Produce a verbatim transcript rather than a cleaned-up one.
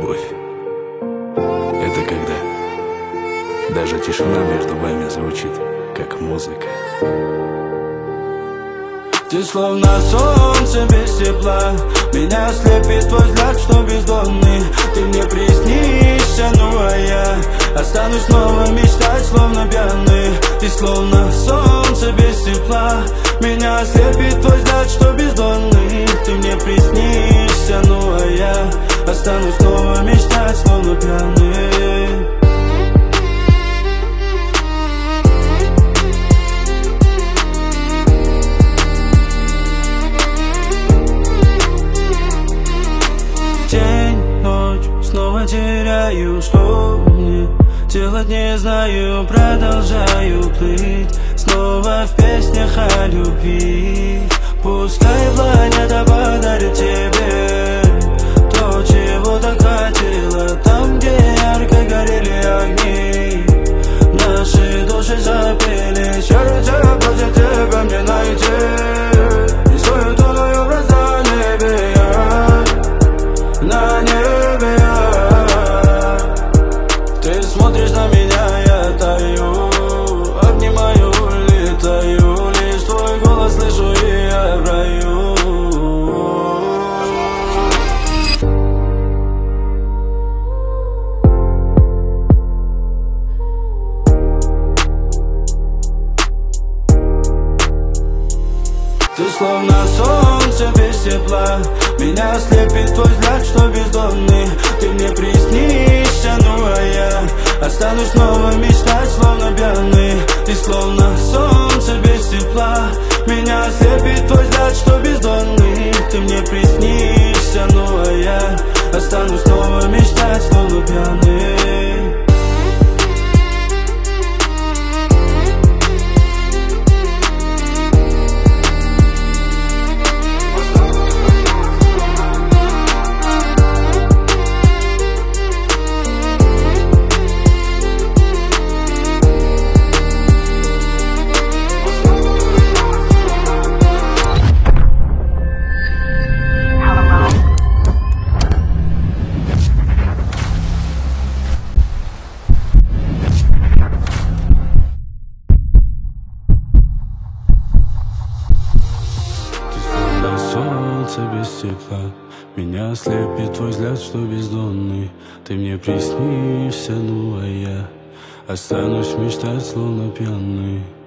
Любовь — это когда даже тишина между вами звучит, как музыка. Ты словно солнце без тепла, меня слепит твой взгляд, что бездонный. Ты мне приснишься, ну а я останусь снова мечтать, словно пьяный. Ты словно солнце без тепла, меня слепит твой взгляд, что бездонный. Ты мне приснишься, ну а я останусь снова мечтать, словно пьяный. Снова теряю, что мне делать не знаю. Продолжаю плыть снова в песнях о любви. Пускай планета подарит тебе то, чего так хотела. Там, где ярко горели огни, наши души запели. Сердце просит тебя мне найти, и свою твой образ на небе я, на небе я. Ты смотришь на меня, я таю, обнимаю, летаю. Лишь твой голос слышу, и я в раю. Ты словно солнце без тепла, меня слепит твой взгляд, что бездонный. Ты мне приснишься, ну а я останусь снова мечтать, словно пьяный. Ты словно солнце без тепла, меня слепит твой взгляд, что бездонный. Ты мне приснишься, ну а я останусь снова мечтать, словно пьяный. Солнце без тепла, меня слепит твой взгляд, что бездонный. Ты мне приснишься, ну а я останусь мечтать, словно пьяный.